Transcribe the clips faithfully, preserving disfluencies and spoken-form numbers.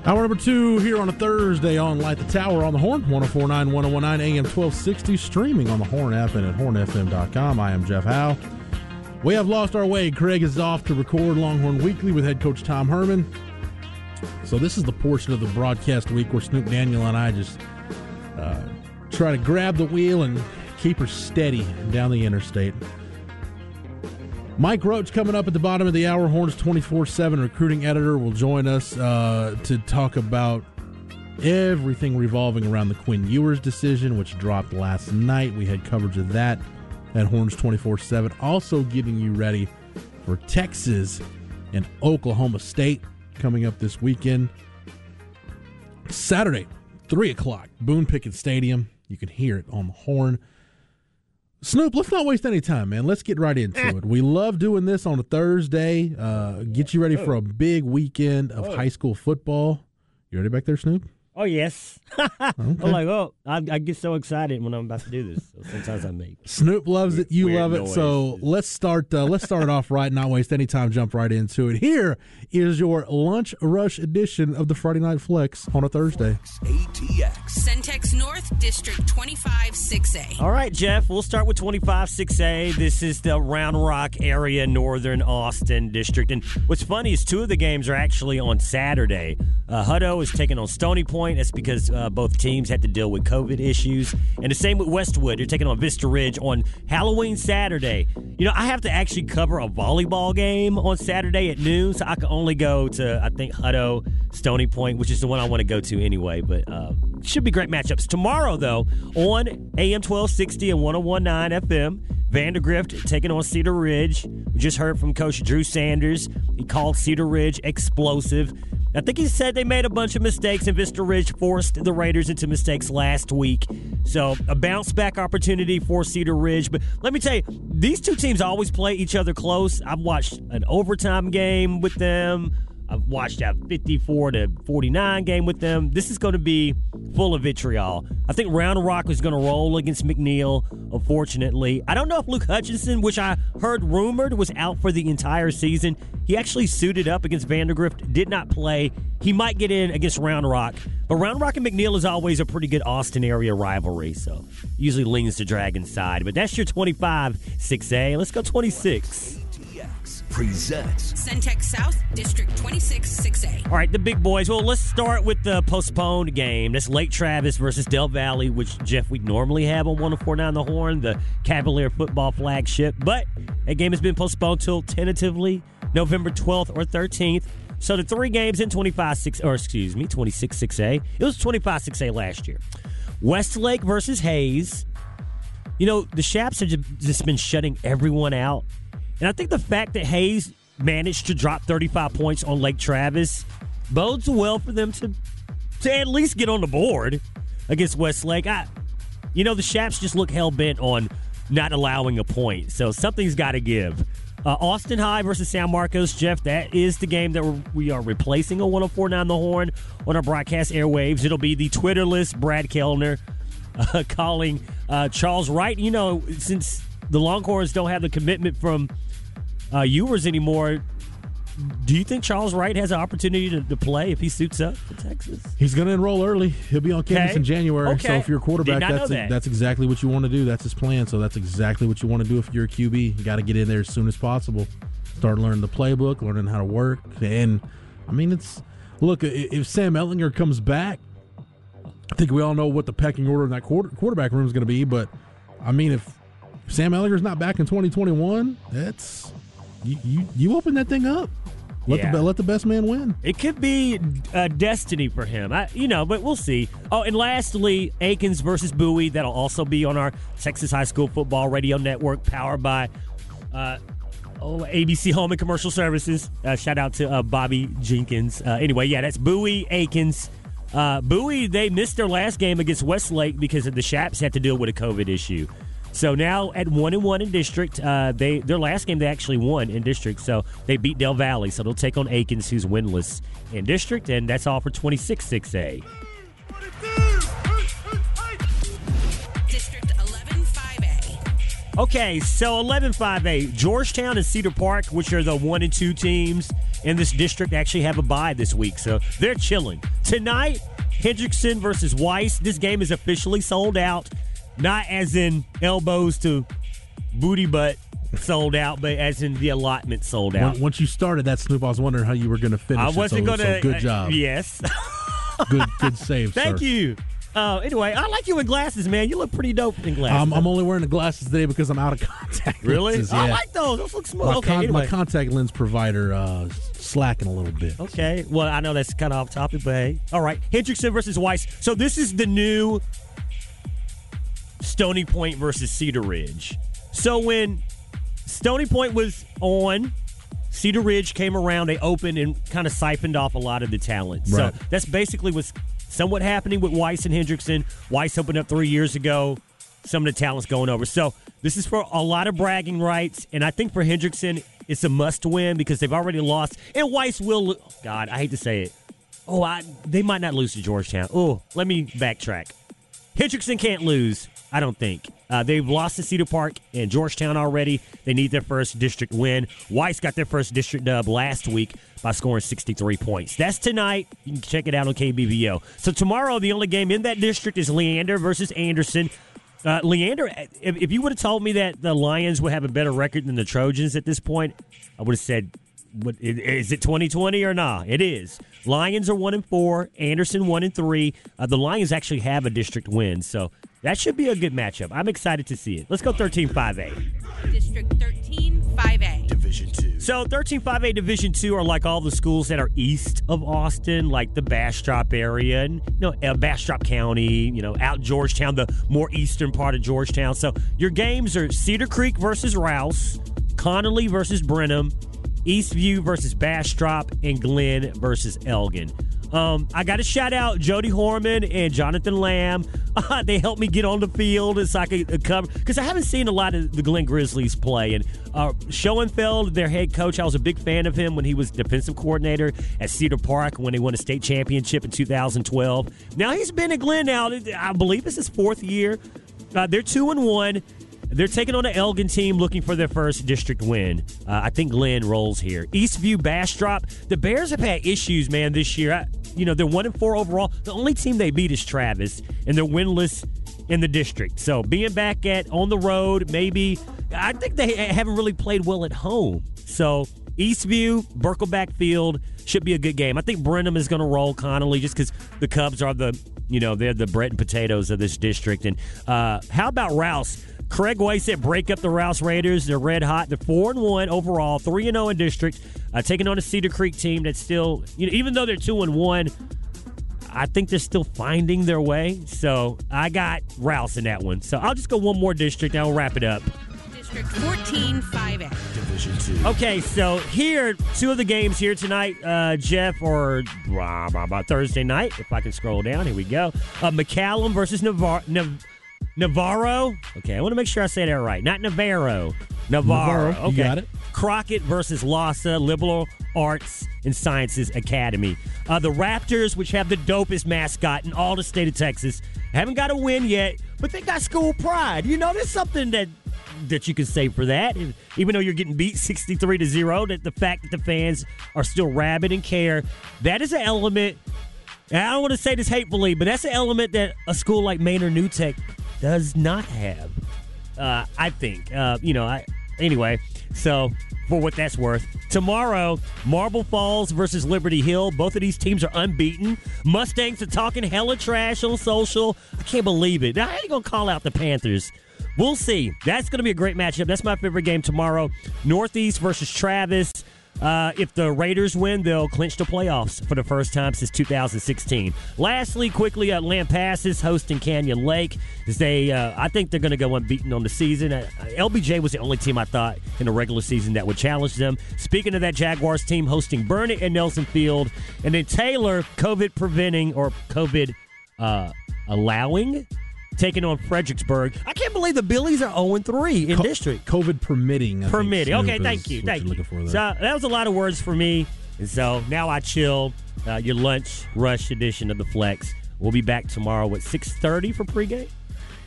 Hour number two here on a Thursday on Light the Tower on the Horn, one oh four point nine, one oh one point nine A M twelve sixty, streaming on the Horn app and at horn f m dot com. I am Jeff Howe. We have lost our way. Craig is off to record Longhorn Weekly with head coach Tom Herman. So this is the portion of the broadcast week where Snoop Daniel and I just uh, try to grab the wheel and keep her steady down the interstate. Mike Roach coming up at the bottom of the hour. Horns twenty-four seven recruiting editor will join us uh, to talk about everything revolving around the Quinn Ewers decision, which dropped last night. We had coverage of that at Horns twenty-four seven. Also getting you ready for Texas and Oklahoma State coming up this weekend. Saturday, three o'clock, Boone Pickett Stadium. You can hear it on the Horn. Snoop, let's not waste any time, man. Let's get right into it. We love doing this on a Thursday. Uh, get you ready for a big weekend of high school football. You ready back there, Snoop? Oh, yes. Okay. I'm like, oh, I, I get so excited when I'm about to do this. So sometimes I make. Snoop loves it. You Weird love it. noise. So let's start uh, Let's start it off right, not waste any time, jump right into it. Here is your lunch rush edition of the Friday Night Flex on a Thursday. A T X. Centex North District twenty-five six A. All right, Jeff, we'll start with twenty-five six A. This is the Round Rock area, Northern Austin District. And what's funny is two of the games are actually on Saturday. Uh, Hutto is taking on Stony Point. That's because uh, both teams had to deal with COVID issues. And the same with Westwood. They're taking on Vista Ridge on Halloween Saturday. You know, I have to actually cover a volleyball game on Saturday at noon, so I can only go to, I think, Hutto, Stony Point, which is the one I want to go to anyway. But uh, should be great matchups. Tomorrow, though, on A M twelve sixty and one oh one point nine F M, Vandergrift taking on Cedar Ridge. We just heard from Coach Drew Sanders. He called Cedar Ridge explosive. I think he said they made a bunch of mistakes, and Vista Ridge forced the Raiders into mistakes last week. So a bounce-back opportunity for Cedar Ridge. But let me tell you, these two teams always play each other close. I've watched an overtime game with them. I've watched a fifty-four to forty-nine game with them. This is going to be full of vitriol. I think Round Rock is going to roll against McNeil, unfortunately. I don't know if Luke Hutchinson, which I heard rumored was out for the entire season, he actually suited up against Vandergrift, did not play. He might get in against Round Rock. But Round Rock and McNeil is always a pretty good Austin area rivalry, so usually leans to Dragon side. But that's your twenty-five six A. Let's go twenty-six. Presents Centex South District twenty-six six A. All right, the big boys. Well, let's start with the postponed game. That's Lake Travis versus Del Valley, which, Jeff, we normally have on one oh four point nine The Horn, the Cavalier football flagship. But that game has been postponed till tentatively November twelfth or thirteenth. So the three games in twenty-five six, or excuse me, twenty-six six A. It was twenty-five six A last year. Westlake versus Hayes. You know, the Shaps have just been shutting everyone out. And I think the fact that Hayes managed to drop thirty-five points on Lake Travis bodes well for them to to at least get on the board against Westlake. I, you know, the Shaps just look hell-bent on not allowing a point, so something's got to give. Uh, Austin High versus San Marcos, Jeff, that is the game that we're, we are replacing on one oh four point nine The Horn on our broadcast airwaves. It'll be the Twitterless Brad Kellner uh, calling uh, Charles Wright. You know, since the Longhorns don't have the commitment from uh, Ewers anymore, do you think Charles Wright has an opportunity to, to play if he suits up for Texas? He's going to enroll early. He'll be on campus Okay. in January. Okay. So if you're a quarterback, Did not know that's that. that's exactly what you want to do. That's his plan. So that's exactly what you want to do if you're a Q B. You got to get in there as soon as possible. Start learning the playbook, learning how to work. And, I mean, it's – look, if Sam Ellinger comes back, I think we all know what the pecking order in that quarter, quarterback room is going to be. But, I mean, if Sam Ellinger's not back in twenty twenty-one, that's you, – you, you open that thing up. Let, Yeah. the, let the best man win. It could be uh, destiny for him, I, you know, but we'll see. Oh, and lastly, Aikens versus Bowie. That'll also be on our Texas High School Football Radio Network, powered by uh, oh, A B C Home and Commercial Services. Uh, shout out to uh, Bobby Jenkins. Uh, anyway, yeah, that's Bowie, Aikens. Uh, Bowie, they missed their last game against Westlake because the Shaps had to deal with a COVID issue. So now at one and one in district, uh, they their last game they actually won in district. So they beat Del Valley. So they'll take on Aikens, who's winless in district, and that's all for twenty-six six A. District eleven five A. Okay, so eleven five A. Georgetown and Cedar Park, which are the one and two teams in this district, actually have a bye this week, so they're chilling. Tonight, Hendrickson versus Weiss. This game is officially sold out, not as in elbows to booty butt sold out, but as in the allotment sold out. Once you started that, Snoop, I was wondering how you were going to finish. I wasn't going to. So good job. Uh, yes. good, good save. Thank sir. you. Uh, anyway, I like you in glasses, man. You look pretty dope in glasses. Um, I'm only wearing the glasses today because I'm out of contact really? lenses. I yeah. like those. Those look smooth. My, okay, con- anyway. my contact lens provider uh, slacking a little bit. Okay. Well, I know that's kind of off topic, but hey. All right. Hendrickson versus Weiss. So this is the new Stony Point versus Cedar Ridge. So when Stony Point was on, Cedar Ridge came around, they opened and kind of siphoned off a lot of the talent. Right. So that's basically what's somewhat happening with Weiss and Hendrickson. Weiss opened up three years ago. Some of the talent's going over. So this is for a lot of bragging rights, and I think for Hendrickson, it's a must-win because they've already lost. And Weiss will lo- – God, I hate to say it. Oh, I, they might not lose to Georgetown. Oh, let me backtrack. Hendrickson can't lose, I don't think. Uh, they've lost to Cedar Park and Georgetown already. They need their first district win. Weiss got their first district dub last week by scoring sixty-three points. That's tonight. You can check it out on K B V O. So tomorrow, the only game in that district is Leander versus Anderson. Uh, Leander, if, if you would have told me that the Lions would have a better record than the Trojans at this point, I would have said, what, is it twenty twenty or not? It is. Lions are one and four. Anderson one and three. Uh, the Lions actually have a district win, so that should be a good matchup. I'm excited to see it. Let's go thirteen five A. District thirteen five A. Division two. So thirteen five A Division two are like all the schools that are east of Austin, like the Bastrop area, and you know uh, Bastrop County, you know, out Georgetown, the more eastern part of Georgetown. So your games are Cedar Creek versus Rouse, Connolly versus Brenham, Eastview versus Bastrop, and Glenn versus Elgin. Um, I got to shout out Jody Horman and Jonathan Lamb. Uh, they helped me get on the field so I could cover, because I haven't seen a lot of the Glenn Grizzlies play. And uh, Schoenfeld, their head coach, I was a big fan of him when he was defensive coordinator at Cedar Park when they won a state championship in two thousand twelve. Now he's been at Glenn now. I believe it's his fourth year. Uh, they're two and one. They're taking on an Elgin team looking for their first district win. Uh, I think Glenn rolls here. Eastview, Bastrop. The Bears have had issues, man, this year. I, you know, they're one and four overall. The only team they beat is Travis, and they're winless in the district. So being back at on the road, maybe I think they haven't really played well at home. So Eastview, Birkelback Field should be a good game. I think Brenham is going to roll Connolly just because the Cubs are the, you know, they're the bread and potatoes of this district. And uh, how about Rouse? Craig Way said break up the Rouse Raiders. They're red hot. They're four and one overall, three and zero in district. Uh, taking on a Cedar Creek team that's still, you know, even though they're two and one, I think they're still finding their way. So I got Rouse in that one. So I'll just go one more district and I'll wrap it up. District fourteen five A. Division two. Okay, so here, two of the games here tonight, uh, Jeff, or blah, blah, blah, Thursday night, if I can scroll down. Here we go. Uh, McCallum versus Navar- Nav- Navarro. Okay, I want to make sure I say that right. Not Navarro. Navarro. Navarro, you Okay. got it. Crockett versus Lhasa Liberal Arts and Sciences Academy. Uh, the Raptors, which have the dopest mascot in all the state of Texas, haven't got a win yet, but they got school pride. You know, there's something that that you can say for that. And even though you're getting beat sixty-three to zero, that the fact that the fans are still rabid and care, that is an element. And I don't want to say this hatefully, but that's an element that a school like Manor New Tech does not have. Uh, I think. Uh, you know, I anyway, so for what that's worth. Tomorrow, Marble Falls versus Liberty Hill. Both of these teams are unbeaten. Mustangs are talking hella trash on social. I can't believe it. I ain't going to call out the Panthers. We'll see. That's going to be a great matchup. That's my favorite game tomorrow. Northeast versus Travis. Uh, if the Raiders win, they'll clinch the playoffs for the first time since two thousand sixteen. Lastly, quickly, uh, Lampasas hosting Canyon Lake. They, uh, I think they're going to go unbeaten on the season. Uh, L B J was the only team I thought in the regular season that would challenge them. Speaking of that Jaguars team hosting Burnett and Nelson Field. And then Taylor, COVID preventing or COVID uh, allowing, taking on Fredericksburg. I can't believe the Billies are oh and three in Co- district. COVID permitting. I Permitting. think, Okay, Snoop, thank is you. what Thank you're you. looking for there. So that was a lot of words for me. And so now I chill. Uh, your lunch rush edition of the Flex. We'll be back tomorrow at six thirty for pregame.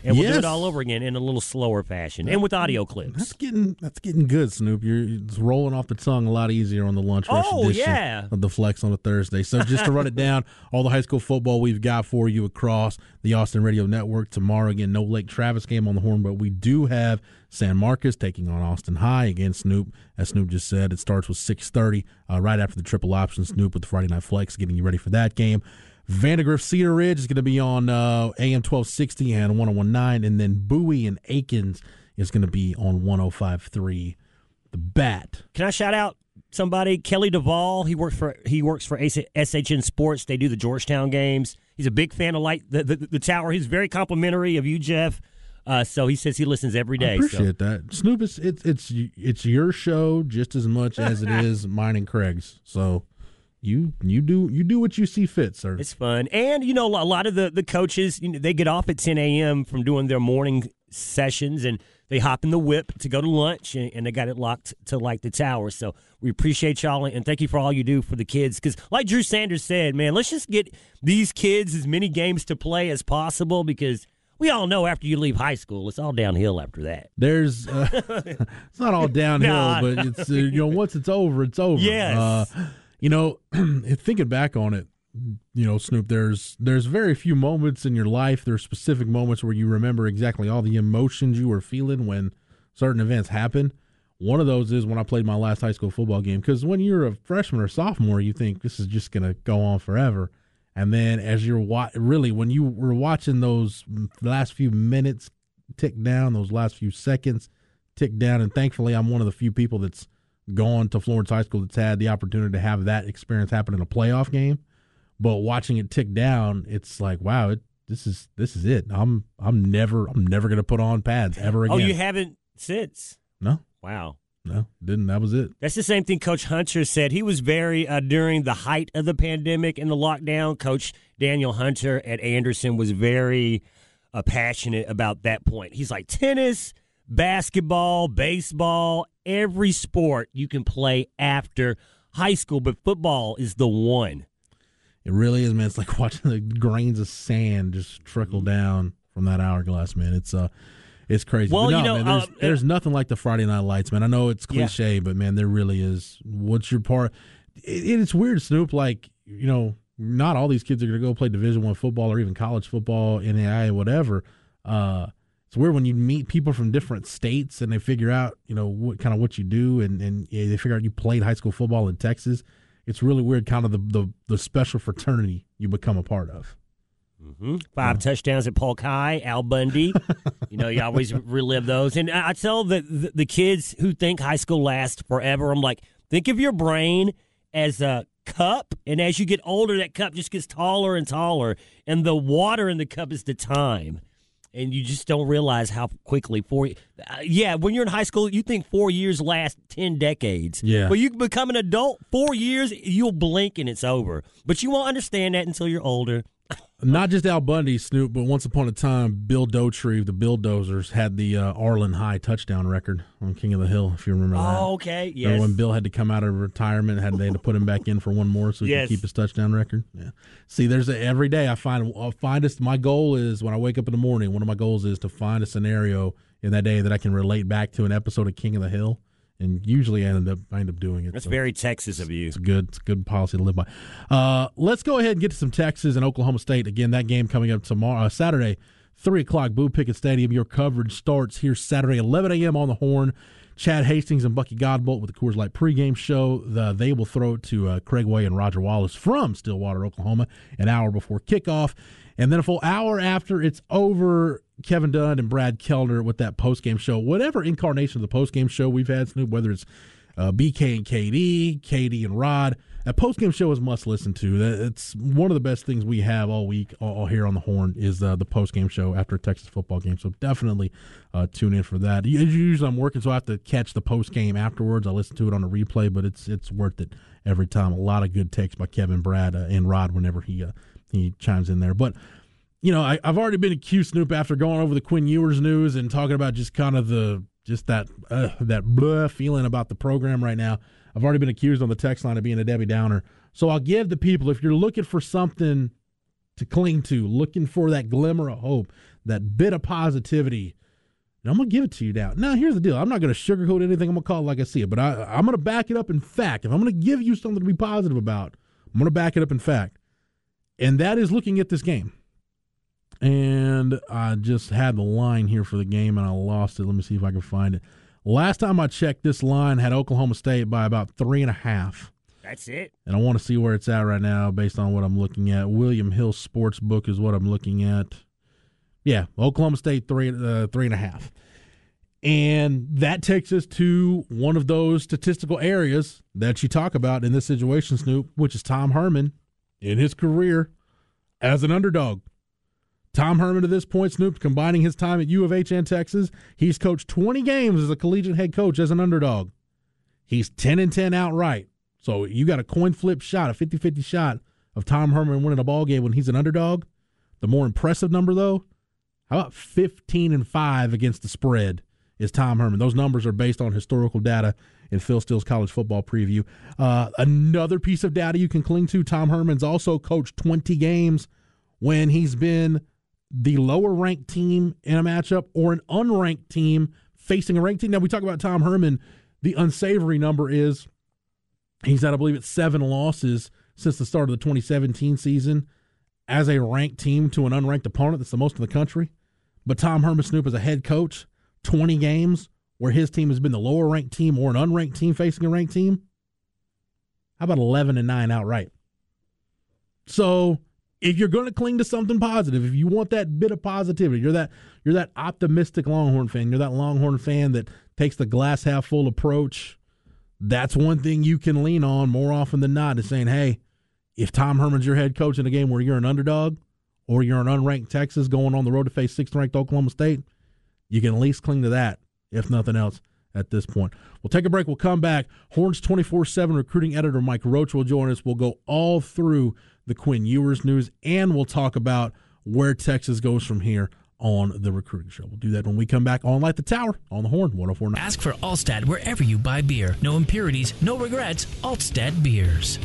And we'll yes. do it all over again in a little slower fashion and with audio clips. That's getting that's getting good, Snoop. You're it's rolling off the tongue a lot easier on the lunch rush Oh, edition yeah. of the Flex on a Thursday. So just to run it down, all the high school football we've got for you across the Austin Radio Network tomorrow. Again, no Lake Travis game on the Horn, but we do have San Marcos taking on Austin High. Again, Snoop, as Snoop just said, it starts with six thirty uh, right after the triple option. Snoop with the Friday Night Flex getting you ready for that game. Vandegrift Cedar Ridge is going to be on uh, A M twelve sixty and one oh one point nine, and then Bowie and Aikens is going to be on one oh five point three. The Bat. Can I shout out somebody? Kelly Duvall. He works for he works for S H N Sports. They do the Georgetown games. He's a big fan of Light the the, the Tower. He's very complimentary of you, Jeff. Uh, so he says he listens every day. I appreciate so. that, Snoop. It's, it's it's it's your show just as much as it is mine and Craig's. So. You you do you do what you see fit, sir. It's fun. And, you know, a lot of the, the coaches, you know, they get off at ten a.m. from doing their morning sessions, and they hop in the whip to go to lunch, and, and they got it locked to, like, the tower. So we appreciate y'all, and thank you for all you do for the kids. Because like Drew Sanders said, man, let's just get these kids as many games to play as possible, because we all know after you leave high school, it's all downhill after that. There's uh, it's not all downhill, Nah. but it's uh, you know once it's over, it's over. Yes. Uh, You know, thinking back on it, you know, Snoop, there's there's very few moments in your life. There's specific moments where you remember exactly all the emotions you were feeling when certain events happen. One of those is when I played my last high school football game, because when you're a freshman or sophomore, you think this is just going to go on forever. And then as you're wa- really, when you were watching those last few minutes tick down, those last few seconds tick down, and thankfully I'm one of the few people that's gone to Florence High School that's had the opportunity to have that experience happen in a playoff game. But watching it tick down, it's like, wow, it, this is this is it. I'm I'm never I'm never gonna put on pads ever again. Oh, you haven't since? No, Wow. no, didn't. That was it. That's the same thing Coach Hunter said. He was very, uh, during the height of the pandemic and the lockdown, Coach Daniel Hunter at Anderson was very uh, passionate about that point. He's like, tennis, basketball, baseball, every sport you can play after high school, but football is the one. It really is, man. It's like watching the grains of sand just trickle down from that hourglass, man. It's uh, it's crazy. Well, but no, you know, man, there's, uh, there's nothing like the Friday Night Lights, man. I know it's Yeah. cliche, but man, there really is. What's your part? It, it's weird, Snoop. Like, you know, not all these kids are going to go play Division One football or even college football, N A I A, whatever. Uh, it's weird when you meet people from different states and they figure out, you know, what kind of what you do, and and yeah, they figure out you played high school football in Texas. It's really weird, kind of the the, the special fraternity you become a part of. Mm-hmm. Five yeah. touchdowns at Polk High, Al Bundy. You know, you always relive those. And I tell the, the the kids who think high school lasts forever, I'm like, think of your brain as a cup, and as you get older, that cup just gets taller and taller, and the water in the cup is the time. And you just don't realize how quickly four. Uh, yeah, when you're in high school, you think four years last ten decades. Yeah. But you become an adult, four years, you'll blink and it's over. But you won't understand that until you're older. Not just Al Bundy, Snoop, but once upon a time, Bill Dotree, the Bill Dozers, had the uh, Arlen High touchdown record on King of the Hill, if you remember that. Oh, okay, yes. Remember when Bill had to come out of retirement, had they had to put him back in for one more so he Yes. could keep his touchdown record? Yeah. See, there's a, every day I find, I'll find us, my goal is, when I wake up in the morning, one of my goals is to find a scenario in that day that I can relate back to an episode of King of the Hill. And usually I end up I end up doing it. That's so very Texas of you. It's good. It's a good policy to live by. Uh, let's go ahead and get to some Texas and Oklahoma State. Again, that game coming up tomorrow, uh, Saturday, three o'clock, Boo Pickett Stadium. Your coverage starts here Saturday, eleven a.m. on the Horn. Chad Hastings and Bucky Godbolt with the Coors Light pregame show. The, they will throw it to uh, Craig Way and Roger Wallace from Stillwater, Oklahoma, an hour before kickoff. And then a full hour after it's over, Kevin Dunn and Brad Kellner with that postgame show. Whatever incarnation of the postgame show we've had, Snoop, whether it's uh, B K and K D, K D and Rod, that postgame show is must listen to. It's one of the best things we have all week, all here on the Horn, is uh, the postgame show after a Texas football game. So definitely uh, tune in for that. Usually I'm working, so I have to catch the postgame afterwards. I listen to it on a replay, but it's it's worth it every time. A lot of good takes by Kevin, Brad, uh, and Rod whenever he uh, he chimes in there. But you know, I, I've already been accused, Snoop, after going over the Quinn Ewers news and talking about just kind of the just that uh, that blah feeling about the program right now. I've already been accused on the text line of being a Debbie Downer. So I'll give the people, if you're looking for something to cling to, looking for that glimmer of hope, that bit of positivity. And I'm going to give it to you now. Now, here's the deal. I'm not going to sugarcoat anything. I'm going to call it like I see it. But I, I'm going to back it up in fact. If I'm going to give you something to be positive about, I'm going to back it up in fact. And that is looking at this game. And I just had the line here for the game, and I lost it. Let me see if I can find it. Last time I checked, this line had Oklahoma State by about three and a half. That's it. And I want to see where it's at right now based on what I'm looking at. William Hill Sportsbook is what I'm looking at. Yeah, Oklahoma State three, uh, three and a half. And that takes us to one of those statistical areas that you talk about in this situation, Snoop, which is Tom Herman in his career as an underdog. Tom Herman, to this point, Snoop, combining his time at U of H and Texas, he's coached twenty games as a collegiate head coach as an underdog. He's ten and ten outright. So you got a coin flip shot, a fifty-fifty shot of Tom Herman winning a ball game when he's an underdog. The more impressive number, though, how about fifteen and five against the spread is Tom Herman. Those numbers are based on historical data in Phil Steele's college football preview. Uh, another piece of data you can cling to, Tom Herman's also coached twenty games when he's been the lower-ranked team in a matchup or an unranked team facing a ranked team. Now, we talk about Tom Herman. The unsavory number is he's had, I believe, it's seven losses since the start of the twenty seventeen season as a ranked team to an unranked opponent. That's the most in the country. But Tom Herman, Snoop, as a head coach, twenty games where his team has been the lower-ranked team or an unranked team facing a ranked team. How about eleven and nine outright? So if you're going to cling to something positive, if you want that bit of positivity, you're that you're that optimistic Longhorn fan, you're that Longhorn fan that takes the glass half full approach, that's one thing you can lean on more often than not is saying, hey, if Tom Herman's your head coach in a game where you're an underdog or you're an unranked Texas going on the road to face sixth-ranked Oklahoma State, you can at least cling to that, if nothing else, at this point. We'll take a break. We'll come back. Horns twenty-four seven recruiting editor Mike Roach will join us. We'll go all through the Quinn Ewers news, and we'll talk about where Texas goes from here on the recruiting show. We'll do that when we come back on Light the Tower on the Horn one oh four point nine. Ask for Altstad wherever you buy beer. No impurities, no regrets. Altstad Beers.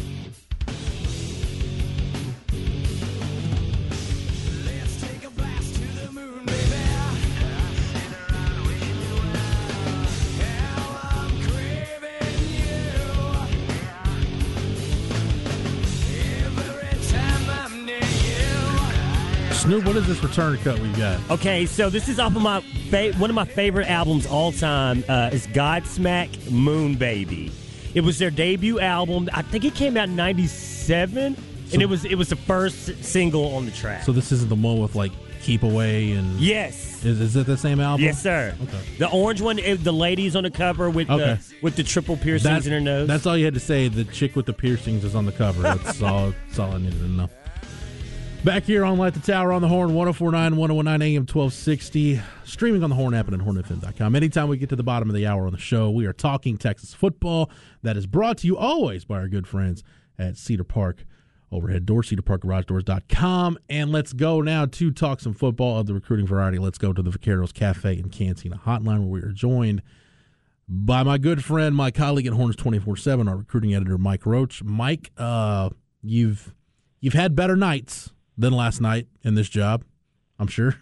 Snoop, what is this return cut we've got? Okay, so this is off of my fa- one of my favorite albums all time. Uh, is Godsmack Moon Baby. It was their debut album. I think it came out in ninety-seven, so, and it was it was the first single on the track. So this isn't the one with like Keep Away and yes, is is it the same album? Yes, sir. Okay. The orange one, it, the lady's on the cover with okay. the with the triple piercings that's, in her nose. That's all you had to say. The chick with the piercings is on the cover. That's all. That's all I needed to know. Back here on Light the Tower on the Horn, one oh four point nine, one oh nine A M twelve sixty, streaming on the Horn app and at horn f m dot com. Anytime we get to the bottom of the hour on the show, we are talking Texas football. That is brought to you always by our good friends at Cedar Park Overhead Doors, cedar park garage doors dot com. And let's go now to talk some football of the recruiting variety. Let's go to the Vaqueros Cafe and Cantina Hotline, where we are joined by my good friend, my colleague at Horns twenty-four seven, our recruiting editor, Mike Roach. Mike, uh, you've you've had better nights than last night in this job, I'm sure.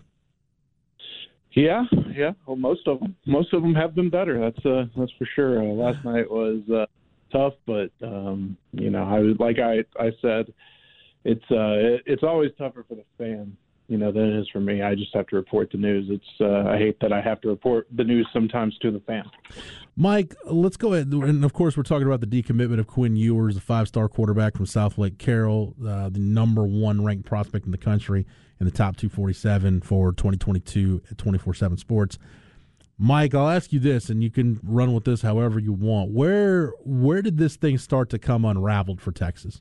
Yeah, yeah. Well, most of them, most of them have been better. That's uh, that's for sure. Uh, last night was uh, tough, but um, you know, I was like I I said, it's uh, it, it's always tougher for the fan, you know, than it is for me. I just have to report the news. It's uh, I hate that I have to report the news sometimes to the fan. Mike, let's go ahead. And, of course, we're talking about the decommitment of Quinn Ewers, the five-star quarterback from South Lake Carroll, uh, the number one ranked prospect in the country in the top two forty-seven for twenty twenty-two at twenty-four seven Sports. Mike, I'll ask you this, and you can run with this however you want. Where where did this thing start to come unraveled for Texas?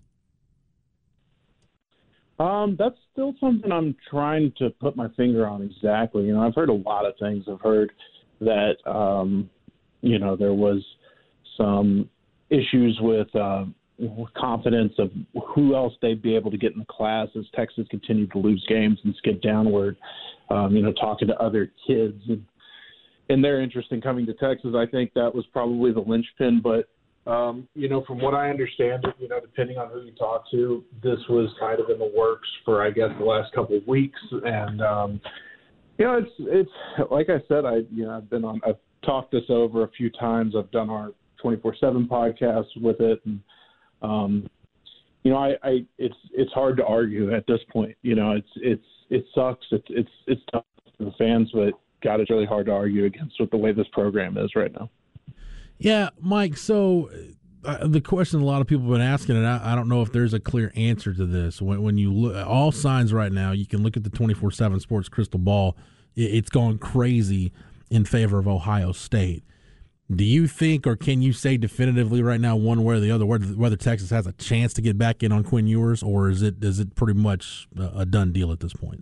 Um, that's still something I'm trying to put my finger on exactly. You know, I've heard a lot of things. I've heard that um, – you know, there was some issues with uh, confidence of who else they'd be able to get in the class as Texas continued to lose games and skid downward. Um, you know, talking to other kids and, and their interest in coming to Texas, I think that was probably the linchpin. But, um, you know, from what I understand, you know, depending on who you talk to, this was kind of in the works for, I guess, the last couple of weeks. And, um, You know, it's it's like I said, I you know I've been on I've talked this over a few times. I've done our twenty-four seven podcast with it, and um, you know, I, I it's it's hard to argue at this point. You know, it's it's it sucks. It's it's it's tough for the fans, but God, it's really hard to argue against with the way this program is right now. Yeah, Mike. So uh, the question a lot of people have been asking, and I, I don't know if there's a clear answer to this. When, when you look, all signs right now, you can look at the twenty-four seven Sports crystal ball. It, it's gone crazy in favor of Ohio State. Do you think, or can you say definitively right now, one way or the other, whether, whether Texas has a chance to get back in on Quinn Ewers, or is it is it pretty much a, a done deal at this point?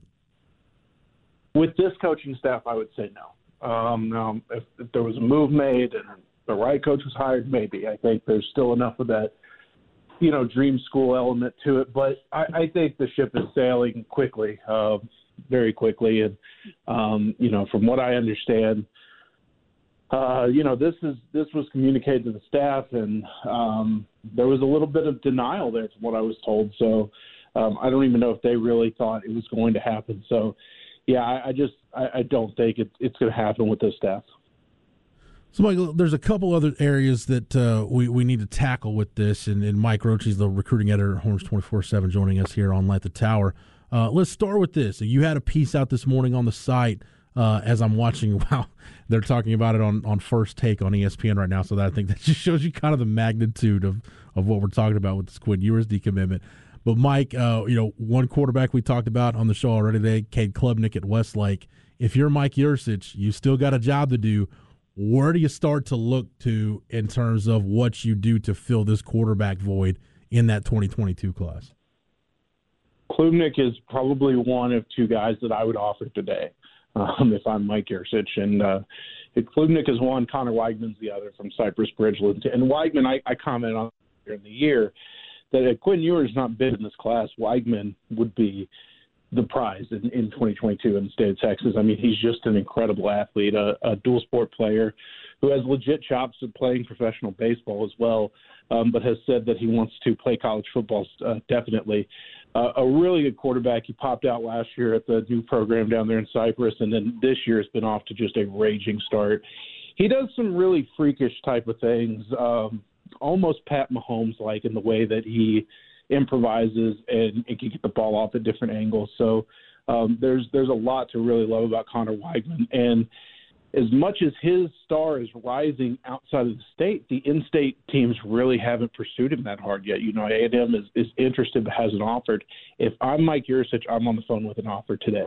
With this coaching staff, I would say no. Um, now, if, if there was a move made and the right coach was hired, maybe. I think there's still enough of that, you know, dream school element to it. But I, I think the ship is sailing quickly, uh, very quickly. And, um, you know, from what I understand, Uh, you know, this is this was communicated to the staff, and um, there was a little bit of denial there from what I was told. So um, I don't even know if they really thought it was going to happen. So, yeah, I, I just I, I don't think it, it's going to happen with this staff. So, Mike, there's a couple other areas that uh, we, we need to tackle with this, and, and Mike Roche is the recruiting editor at Horns twenty-four seven joining us here on Light the Tower. Uh, let's start with this. You had a piece out this morning on the site. Uh, as I'm watching, wow, they're talking about it on, on First Take on E S P N right now, so that I think that just shows you kind of the magnitude of, of what we're talking about with this Quinn Ewers decommitment. But, Mike, uh, you know, one quarterback we talked about on the show already today, Cade Klubnik at Westlake. If you're Mike Yurcich, you still got a job to do. Where do you start to look to in terms of what you do to fill this quarterback void in that twenty twenty-two class? Klubnik is probably one of two guys that I would offer today. Um, if I'm Mike Yurcich. And uh, Klubnik is one, Connor Weigman's the other from Cypress Bridgeland. And Weigman, I, I commented on during the year that if Quinn Ewers not bid in this class, Weigman would be the prize in, in twenty twenty-two in the state of Texas. I mean, he's just an incredible athlete, a, a dual sport player who has legit chops at playing professional baseball as well, um, but has said that he wants to play college football uh, definitely. Uh, a really good quarterback. He popped out last year at the new program down there in Cypress, and then this year has been off to just a raging start. He does some really freakish type of things, um, almost Pat Mahomes-like in the way that he improvises and, and can get the ball off at different angles. So um, there's there's a lot to really love about Connor Weigman. And as much as his star is rising outside of the state, the in-state teams really haven't pursued him that hard yet. You know, A and M is, is interested but hasn't offered. If I'm Mike Yurcich, I'm on the phone with an offer today.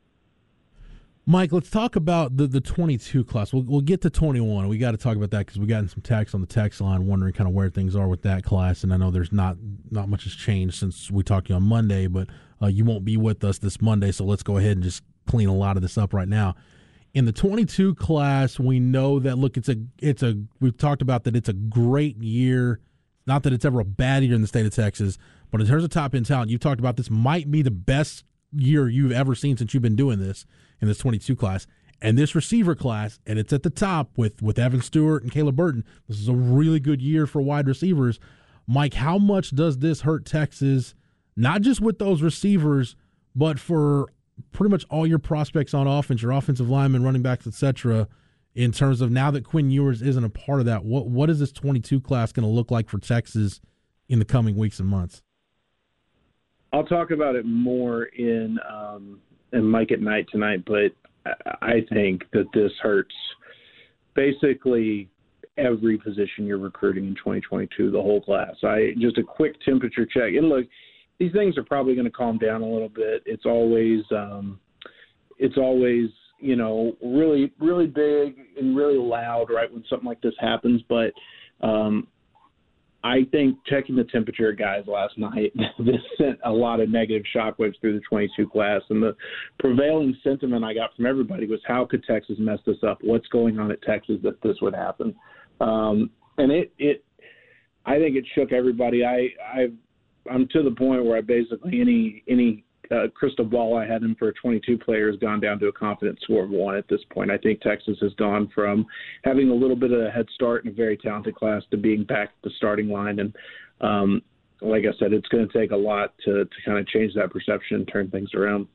Mike, let's talk about the, the twenty-two class. We'll, we'll get to twenty-one. We got to talk about that because we gotten some texts on the text line wondering kind of where things are with that class. And I know there's not, not much has changed since we talked to you on Monday, but uh, you won't be with us this Monday, so let's go ahead and just clean a lot of this up right now. In the twenty-two class, we know that, look, it's a, it's a, we've talked about that it's a great year. Not that it's ever a bad year in the state of Texas, but in terms of top end talent, you've talked about this might be the best year you've ever seen since you've been doing this in this twenty-two class. And this receiver class, and it's at the top with, with Evan Stewart and Caleb Burton. This is a really good year for wide receivers. Mike, how much does this hurt Texas, not just with those receivers, but for pretty much all your prospects on offense, your offensive linemen, running backs, et cetera, in terms of now that Quinn Ewers isn't a part of that, what what is this twenty-two class going to look like for Texas in the coming weeks and months? I'll talk about it more in um, in Mike at Night tonight, but I think that this hurts basically every position you're recruiting in twenty twenty-two, the whole class. I just a quick temperature check. And look, these things are probably going to calm down a little bit. It's always, um, it's always, you know, really, really big and really loud, right, when something like this happens. But um, I think checking the temperature of guys last night, this sent a lot of negative shockwaves through the twenty-two class. And the prevailing sentiment I got from everybody was, how could Texas mess this up? What's going on at Texas that this would happen? Um, and it, it, I think it shook everybody. I, I've, I'm to the point where I basically any any uh, crystal ball I had in for a twenty-two player has gone down to a confidence score of one at this point. I think Texas has gone from having a little bit of a head start in a very talented class to being back at the starting line. And um, like I said, it's going to take a lot to, to kind of change that perception and turn things around.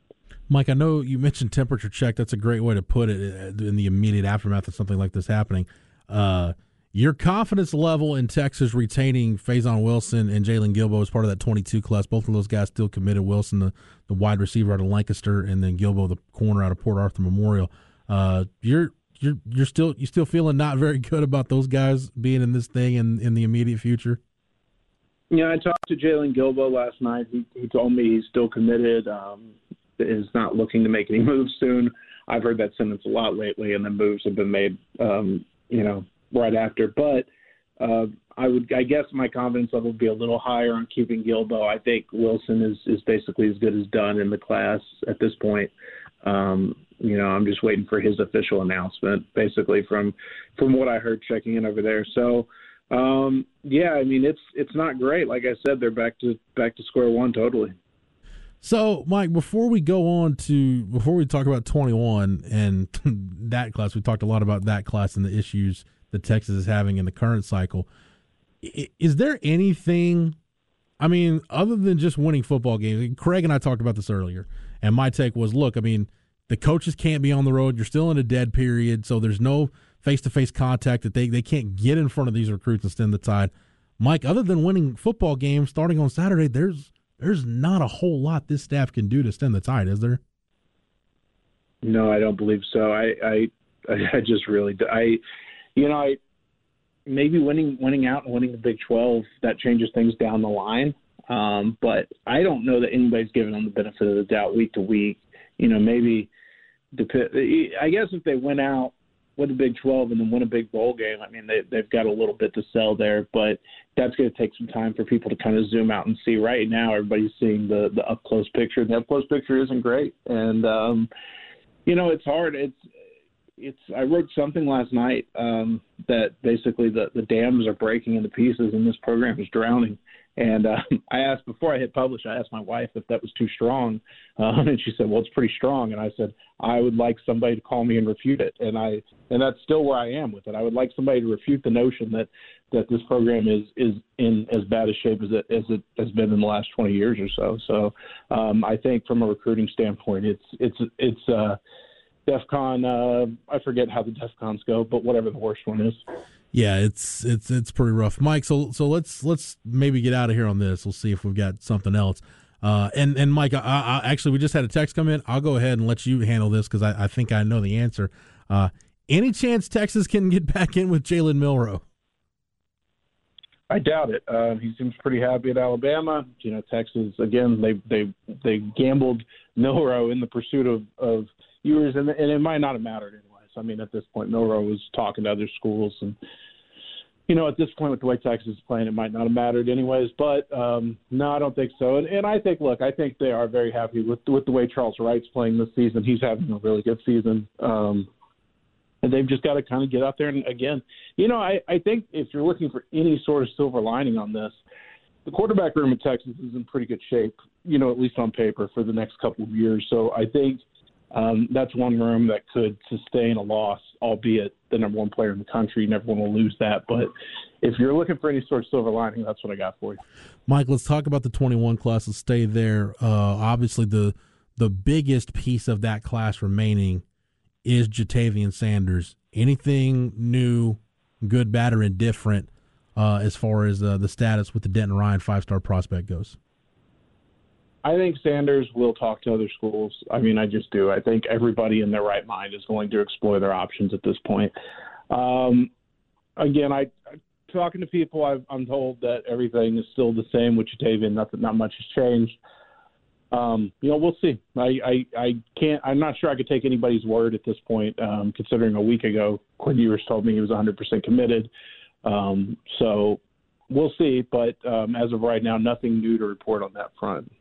Mike, I know you mentioned temperature check. That's a great way to put it in the immediate aftermath of something like this happening. Uh, your confidence level in Texas retaining Faison Wilson and Jalen Gilbo as part of that twenty-two class, both of those guys still committed. Wilson, the, the wide receiver out of Lancaster, and then Gilbo, the corner out of Port Arthur Memorial. Uh, you're you're you're still you still feeling not very good about those guys being in this thing in, in the immediate future? Yeah, I talked to Jalen Gilbo last night. He, he told me he's still committed. Um, is not looking to make any moves soon. I've heard that sentence a lot lately, and the moves have been made, um, you know, right after. But uh, I would, I guess, my confidence level would be a little higher on keeping Gilbo. I think Wilson is is basically as good as done in the class at this point. Um, you know, I'm just waiting for his official announcement, basically from from what I heard checking in over there. So. Um, yeah, I mean, it's it's not great. Like I said, they're back to back to square one totally. So, Mike, before we go on to before we talk about twenty-one and that class, we talked a lot about that class and the issues that Texas is having in the current cycle. Is there anything, I mean, other than just winning football games? Craig and I talked about this earlier, and my take was, look, I mean, the coaches can't be on the road. You're still in a dead period, so there's no face-to-face contact that they, they can't get in front of these recruits and stem the tide. Mike, other than winning football games starting on Saturday, there's there's not a whole lot this staff can do to stem the tide, is there? No, I don't believe so. I I, I just really I you know I maybe winning winning out and winning the Big twelve, that changes things down the line. Um, but I don't know that anybody's giving them the benefit of the doubt week to week. You know, maybe I guess if they went out win the Big twelve and then win a big bowl game, I mean, they, they've got a little bit to sell there, but that's going to take some time for people to kind of zoom out and see. Right now, everybody's seeing the, the up-close picture, and the up-close picture isn't great. And, um, you know, it's hard. It's, it's. I wrote something last night um, that basically the, the dams are breaking into pieces and this program is drowning. And uh, I asked, before I hit publish, I asked my wife if that was too strong. Um, and she said, well, it's pretty strong. And I said, I would like somebody to call me and refute it. And I, and that's still where I am with it. I would like somebody to refute the notion that, that this program is, is in as bad a shape as it, as it has been in the last twenty years or so. So um, I think from a recruiting standpoint, it's, it's, it's uh, DEFCON. Uh, I forget how the DEFCONs go, but whatever the worst one is. Yeah, it's it's it's pretty rough, Mike. So so let's let's maybe get out of here on this. We'll see if we've got something else. Uh, and and Mike, I, I, actually, we just had a text come in. I'll go ahead and let you handle this because I, I think I know the answer. Uh, any chance Texas can get back in with Jalen Milroe? I doubt it. Uh, he seems pretty happy at Alabama. You know, Texas again. They they they gambled Milroe in the pursuit of of viewers, and and it might not have mattered anyway. I mean, at this point, Milroe was talking to other schools, and you know, at this point, with the way Texas is playing, it might not have mattered anyways. But um, no, I don't think so. And, and I think, look, I think they are very happy with with the way Charles Wright's playing this season. He's having a really good season, um, and they've just got to kind of get out there. And again, you know, I, I think if you're looking for any sort of silver lining on this, the quarterback room in Texas is in pretty good shape. You know, at least on paper for the next couple of years. So I think. Um, that's one room that could sustain a loss, albeit the number one player in the country. You never want to lose that. But if you're looking for any sort of silver lining, that's what I got for you. Mike, let's talk about the twenty-one class. Let's stay there. Uh, obviously, the the biggest piece of that class remaining is Jatavian Sanders. Anything new, good, bad, or indifferent uh, as far as uh, the status with the Denton Ryan five-star prospect goes? I think Sanders will talk to other schools. I mean, I just do. I think everybody in their right mind is going to explore their options at this point. Um, again, I talking to people, I've, I'm told that everything is still the same with Jatavian. Nothing, not much has changed. Um, you know, we'll see. I, I, I can't. I'm not sure I could take anybody's word at this point, um, considering a week ago Quinn Ewers told me he was one hundred percent committed. Um, so we'll see. But um, as of right now, nothing new to report on that front.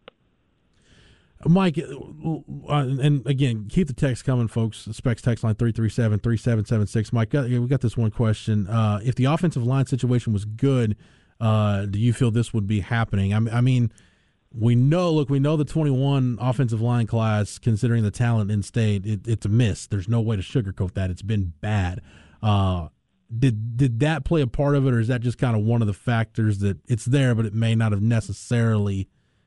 Mike, uh, and again, keep the text coming, folks. Specs text line three three seven, three seven seven six. Mike, we got this one question. Uh, if the offensive line situation was good, uh, do you feel this would be happening? I mean, we know, look, we know the twenty-one offensive line class, considering the talent in state, it, it's a miss. There's no way to sugarcoat that. It's been bad. Uh, did did that play a part of it, or is that just kind of one of the factors that it's there, but it may not have necessarily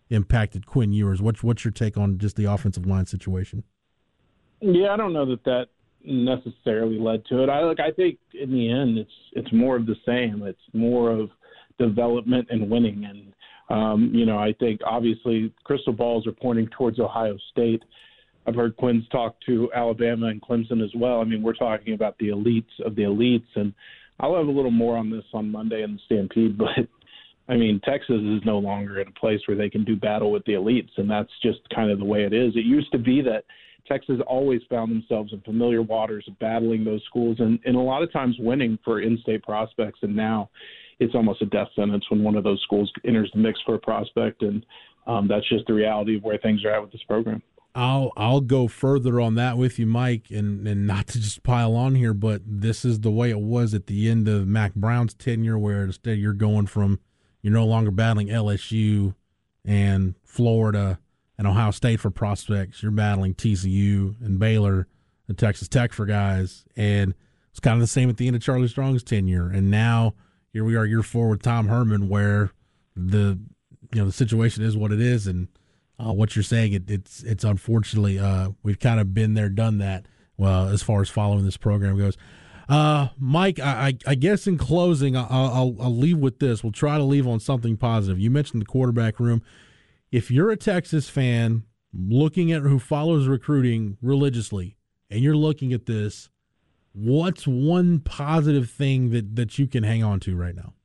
impacted Quinn Ewers. What's what's your take on just the offensive line situation? Yeah, I don't know that that necessarily led to it. I like. I think in the end, it's it's more of the same. It's more of development and winning. And um, you know, I think obviously crystal balls are pointing towards Ohio State. I've heard Quinn's talk to Alabama and Clemson as well. I mean, we're talking about the elites of the elites, and I'll have a little more on this on Monday in the Stampede. But I mean, Texas is no longer in a place where they can do battle with the elites, and that's just kind of the way it is. It used to be that Texas always found themselves in familiar waters of battling those schools and, and a lot of times winning for in-state prospects. And now it's almost a death sentence when one of those schools enters the mix for a prospect. And um, that's just the reality of where things are at with this program. I'll I'll go further on that with you, Mike, and, and not to just pile on here, but this is the way it was at the end of Mac Brown's tenure, where instead you're going from you're no longer battling L S U and Florida and Ohio State for prospects. You're battling T C U and Baylor and Texas Tech for guys, and it's kind of the same at the end of Charlie Strong's tenure. And now here we are, year four with Tom Herman, where the you know the situation is what it is, and Uh, what you're saying, it, it's it's unfortunately uh, we've kind of been there, done that. Well, as far as following this program goes, uh, Mike, I, I, I guess in closing, I'll, I'll I'll leave with this. We'll try to leave on something positive. You mentioned the quarterback room. If you're a Texas fan looking at who follows recruiting religiously, and you're looking at this, what's one positive thing that, that you can hang on to right now?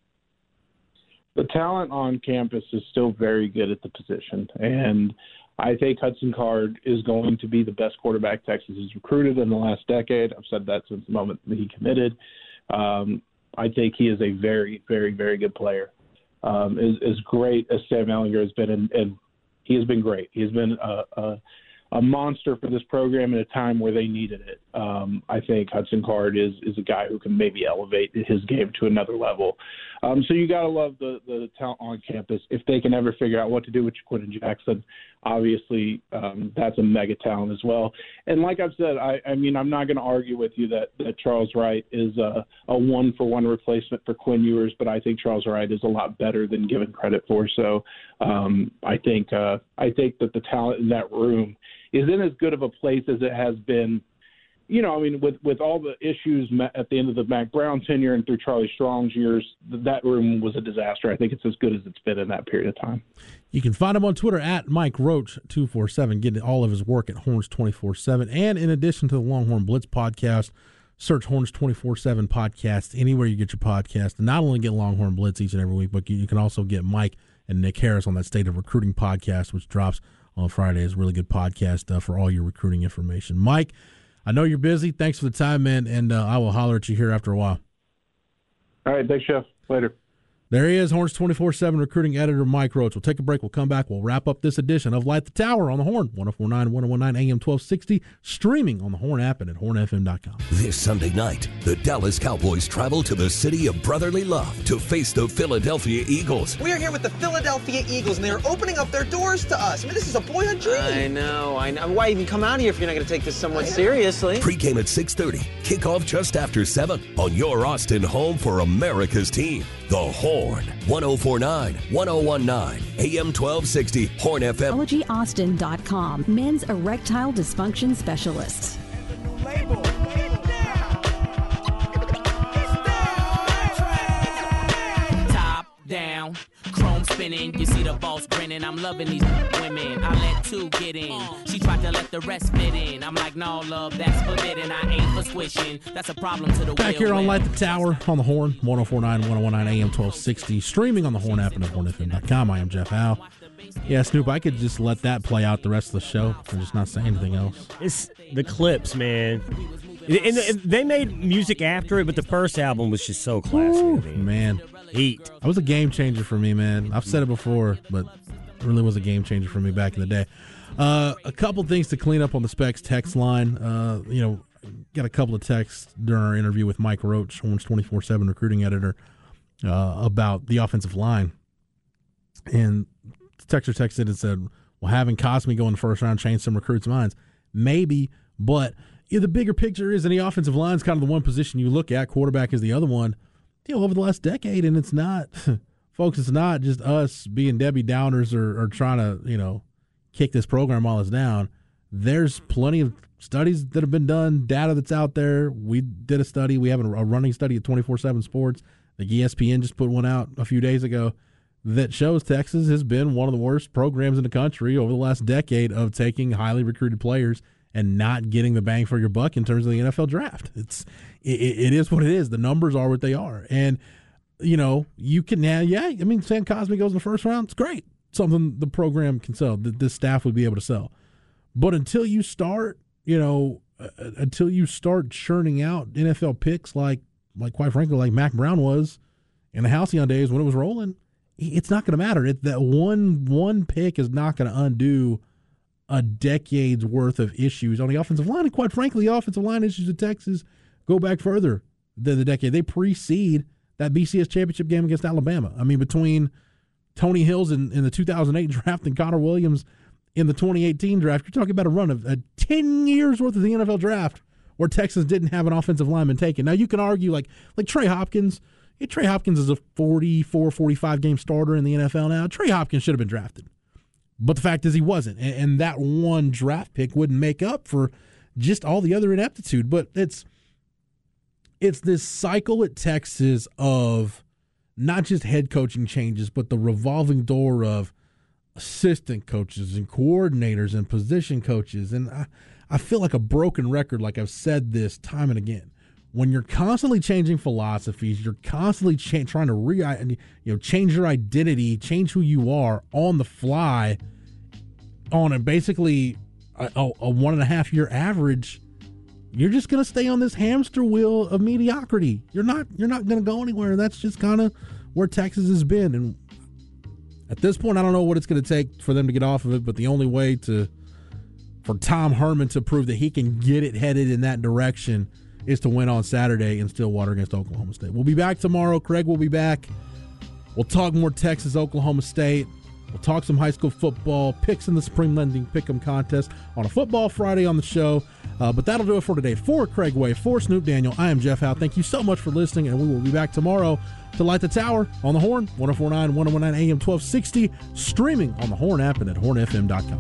The talent on campus is still very good at the position, and I think Hudson Card is going to be the best quarterback Texas has recruited in the last decade. I've said that since the moment that he committed. Um, I think he is a very, very, very good player. Um, as, as great as Sam Ehlinger has been, and, and he has been great. He has been a, a, a monster for this program at a time where they needed it. Um, I think Hudson Card is is a guy who can maybe elevate his game to another level. Um, so you got to love the, the talent on campus. If they can ever figure out what to do with Quentin Jackson, obviously um, that's a mega talent as well. And like I've said, I, I mean, I'm not going to argue with you that, that Charles Wright is a, a one-for-one replacement for Quinn Ewers, but I think Charles Wright is a lot better than given credit for. So um, I think uh, I think that the talent in that room is in as good of a place as it has been. You know, I mean, with, with all the issues at the end of the Mac Brown tenure and through Charlie Strong's years, that room was a disaster. I think it's as good as it's been in that period of time. You can find him on Twitter at Mike Roach two forty-seven, getting all of his work at Horns twenty-four seven. And in addition to the Longhorn Blitz podcast, search Horns twenty-four seven podcast anywhere you get your podcast. And not only get Longhorn Blitz each and every week, but you can also get Mike and Nick Harris on that State of Recruiting podcast, which drops on Friday. It's a really good podcast uh, for all your recruiting information. Mike, I know you're busy. Thanks for the time, man, and uh, I will holler at you here after a while. All right, thanks, Jeff. Later. There he is, Horns twenty-four seven recruiting editor Mike Roach. We'll take a break. We'll come back. We'll wrap up this edition of Light the Tower on the Horn, one oh four point nine, one oh one point nine A M twelve sixty, streaming on the Horn app and at horn f m dot com. This Sunday night, the Dallas Cowboys travel to the city of brotherly love to face the Philadelphia Eagles. We are here with the Philadelphia Eagles, and they are opening up their doors to us. I mean, this is a boyhood dream. I know, I know. Why even come out here if you're not going to take this somewhat seriously? Pre-game at six thirty, kickoff just after seven on your Austin home for America's team, the Horn. one oh four point nine, one oh one point nine, A M twelve sixty, Horn F M. Allergy Austin dot com, men's erectile dysfunction specialist. Top down, chrome spinning. You see the boss grinning. I'm loving these women. I let two get in. She tried to let the rest fit in. I'm like, no, love, that's forbidden. I ain't for swishing. That's a problem to the Back here on Light the Tower on the Horn, one oh four point nine, one oh one point nine A M twelve sixty, streaming on the Horn app and at horn f m dot com. I am Jeff Howe. Yeah, Snoop, I could just let that play out the rest of the show and just not say anything else. It's the clips, man. And they made music after it, but the first album was just so classic. Ooh, I mean, man. Heat. That was a game changer for me, man. I've said it before, but it really was a game changer for me back in the day. Uh, a couple things to clean up on the Specs text line. Uh, you know, got a couple of texts during our interview with Mike Roach, Horns twenty-four seven recruiting editor, uh, about the offensive line. And the texter texted and said, well, having Cosme go in the first round changed some recruits' minds. Maybe, but you know, the bigger picture is, and the offensive line is kind of the one position you look at. Quarterback is the other one. You know, over the last decade, and it's not folks, it's not just us being Debbie Downers or, or trying to, you know, kick this program while it's down. There's plenty of studies that have been done, data that's out there. We did a study. We have a, a running study at twenty-four seven Sports. The E S P N just put one out a few days ago that shows Texas has been one of the worst programs in the country over the last decade of taking highly recruited players and not getting the bang for your buck in terms of the N F L draft. It's it, it is what it is. The numbers are what they are. And, you know, you can now, yeah, I mean, Sam Cosmi goes in the first round. It's great. Something the program can sell, that this staff would be able to sell. But until you start, you know, uh, until you start churning out N F L picks like, like quite frankly, like Mac Brown was in the Halcyon days when it was rolling, it's not going to matter. It, that one one pick is not going to undo a decade's worth of issues on the offensive line. And quite frankly, the offensive line issues in Texas go back further than the decade. They precede that B C S championship game against Alabama. I mean, between Tony Hills in, in the two thousand eight draft and Connor Williams in the twenty eighteen draft, you're talking about a run of uh, ten years worth of the N F L draft where Texas didn't have an offensive lineman taken. Now, you can argue like like Trey Hopkins. Yeah, Trey Hopkins is a forty-four, forty-five game starter in the N F L now. Trey Hopkins should have been drafted. But the fact is he wasn't. And, and that one draft pick wouldn't make up for just all the other ineptitude. But it's it's this cycle at Texas of not just head coaching changes, but the revolving door of assistant coaches and coordinators and position coaches. And I, I feel like a broken record, like I've said this time and again. When you're constantly changing philosophies, you're constantly cha- trying to re, you know, change your identity, change who you are on the fly, on a basically a, a, a one and a half year average, you're just going to stay on this hamster wheel of mediocrity. You're not you're not going to go anywhere. That's just kind of where Texas has been. And at this point, I don't know what it's going to take for them to get off of it. But the only way to for Tom Herman to prove that he can get it headed in that direction is to win on Saturday in Stillwater against Oklahoma State. We'll be back tomorrow. Craig will be back. We'll talk more Texas, Oklahoma State. We'll talk some high school football, picks in the spring lending pick'em contest on a Football Friday on the show. Uh, but that'll do it for today. For Craig Way, for Snoop Daniel, I am Jeff Howe. Thank you so much for listening, and we will be back tomorrow to light the tower on the Horn, one oh four point nine, one oh one nine A M twelve sixty, streaming on the Horn app and at horn f m dot com.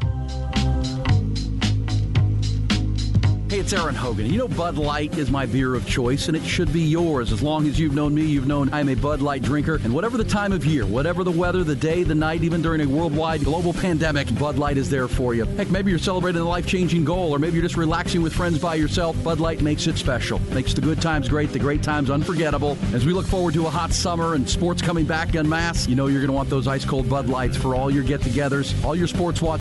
Hey, it's Aaron Hogan. You know Bud Light is my beer of choice, and it should be yours. As long as you've known me, you've known I'm a Bud Light drinker. And whatever the time of year, whatever the weather, the day, the night, even during a worldwide global pandemic, Bud Light is there for you. Heck, maybe you're celebrating a life-changing goal, or maybe you're just relaxing with friends by yourself. Bud Light makes it special. Makes the good times great, the great times unforgettable. As we look forward to a hot summer and sports coming back en masse, you know you're going to want those ice-cold Bud Lights for all your get-togethers, all your sports watch.